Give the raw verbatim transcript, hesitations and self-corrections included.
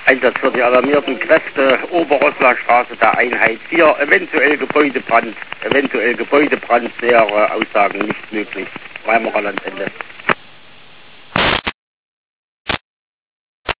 Einsatz für die alarmierten Kräfte, Oberoslarstraße der Einheit vier, eventuell Gebäudebrand, eventuell Gebäudebrand, nähere Aussagen nicht möglich. Weimarer Landende.